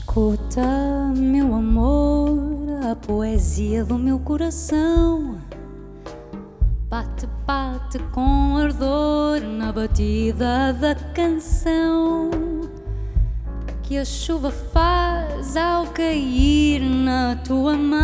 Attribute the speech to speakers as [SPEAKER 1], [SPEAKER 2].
[SPEAKER 1] Escuta, meu amor, a poesia do meu coração. Bate, bate com ardor na batida da canção que a chuva faz ao cair na tua mão.